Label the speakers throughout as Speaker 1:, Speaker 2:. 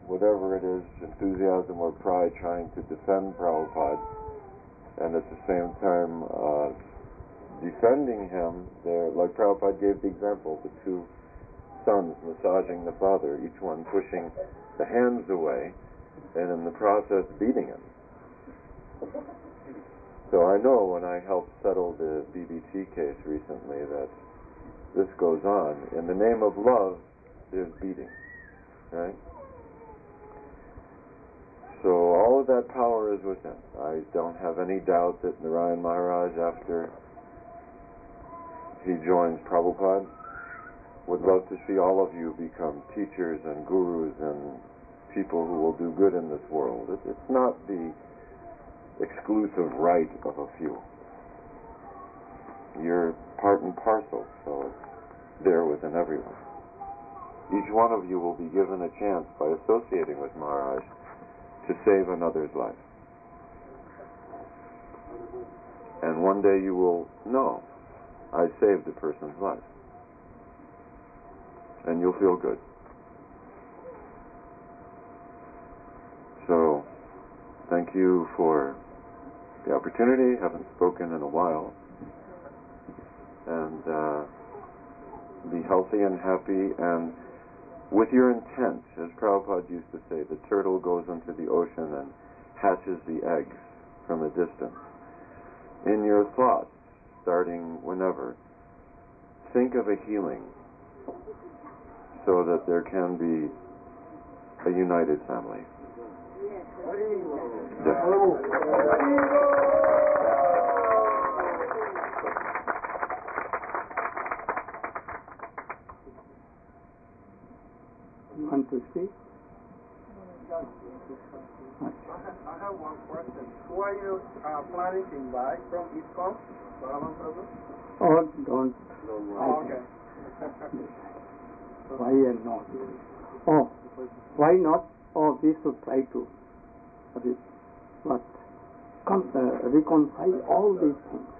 Speaker 1: whatever it is, enthusiasm or pride, trying to defend Prabhupada, and at the same time defending him. There, like Prabhupada gave the example, the two sons massaging the father, each one pushing the hands away, and in the process beating him. So I know when I helped settle the BBT case recently that this goes on. In the name of love, there's beating, right? So all of that power is within. I don't have any doubt that Narayan Maharaj, after he joins Prabhupada, would love to see all of you become teachers and gurus and people who will do good in this world. It's not the exclusive right of a few. You're part and parcel, so it's there within everyone. Each one of you will be given a chance by associating with Maharaj to save another's life. And one day you will know, I saved a person's life. And you'll feel good. So, thank you for the opportunity. Haven't spoken in a while. And be healthy and happy, and with your intent, as Prabhupada used to say, the turtle goes into the ocean and hatches the eggs from a distance. In your thoughts, starting whenever, think of a healing so that there can be a united family.
Speaker 2: Want to speak?
Speaker 3: I have one question. Who are you planning to invite from ISKCON? Balaram Prabhu?
Speaker 2: Oh, don't.
Speaker 3: Oh, okay.
Speaker 2: Why and not? Oh, why not? Oh, we should try to reconcile all these things.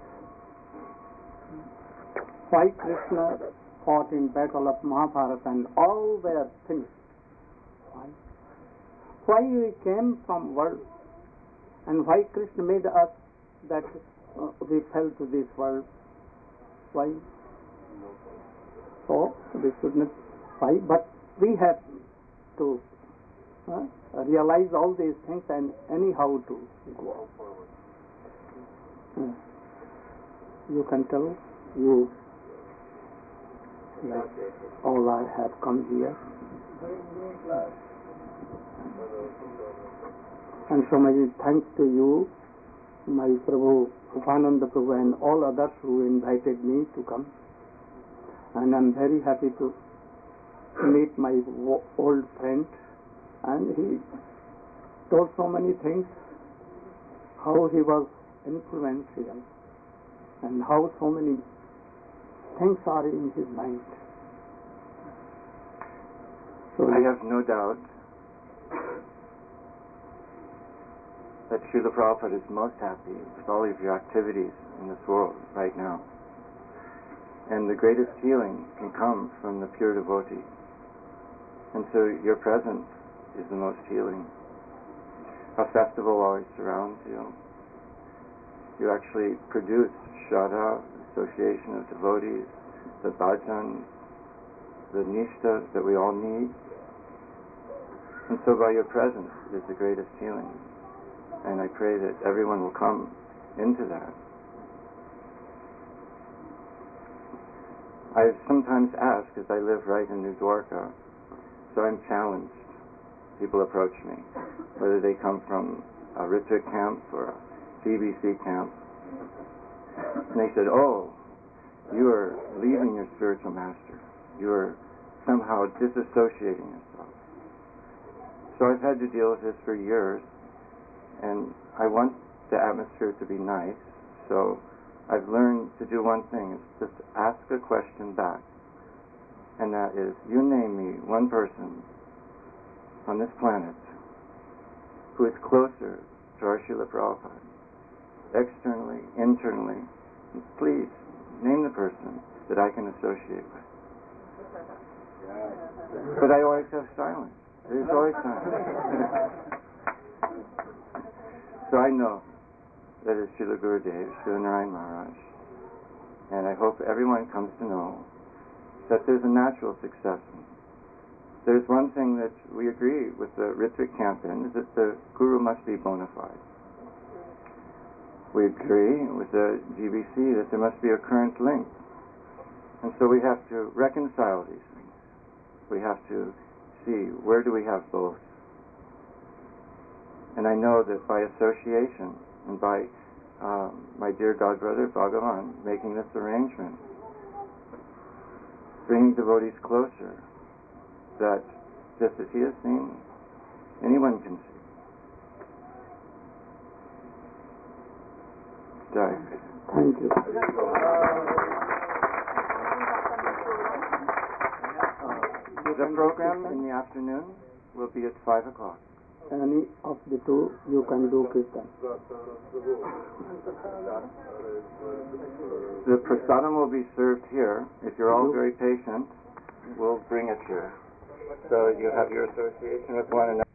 Speaker 2: Why Krishna fought in battle of Mahabharata and all their things? Why? Why we came from world, and why Krishna made us that we fell to this world? Why? So we should not. Why? But we have to realize all these things and anyhow to go. You can tell you. Like all I have come here. And so many thanks to you, my Prabhu, Upananda Prabhu, and all others who invited me to come. And I'm very happy to meet my old friend. And he told so many things, how he was influential, and how so many things are in his mind. So
Speaker 4: I have no doubt that Srila Prabhupada is most happy with all of your activities in this world right now. And the greatest healing can come from the pure devotee. And so your presence is the most healing. A festival always surrounds you. You actually produce Shraddha, association of devotees, the bhajan, the nishta that we all need. And so by your presence is the greatest healing. And I pray that everyone will come into that. I've sometimes asked, because I live right in New Dwarka, so I'm challenged. People approach me, whether they come from a Ritvik camp or a BBC camp. And they said, oh, you are leaving your spiritual master. You are somehow disassociating yourself. So I've had to deal with this for years, and I want the atmosphere to be nice, so I've learned to do one thing, is just ask a question back. And that is, you name me one person on this planet who is closer to our Srila Prabhupada, externally, internally. Please, name the person that I can associate with. But I always have silence. There's always time. So I know that it's Srila Gurudev, Srila Narayan Maharaj, and I hope everyone comes to know that there's a natural succession. There's one thing that we agree with the Ritwik camp in, is that the Guru must be bona fide. We agree with the GBC that there must be a current link. And so we have to reconcile these things. We have to see, where do we have both? And I know that by association and by my dear godbrother Bhagavan making this arrangement, bringing devotees closer, that just as he has seen, anyone can see. Jai.
Speaker 2: Thank you.
Speaker 4: The program in the afternoon will be at 5 o'clock.
Speaker 2: Any of the two, you can do Kirtan.
Speaker 4: The prasadam will be served here. If you're all very patient, we'll bring it here. So you have your association with one another.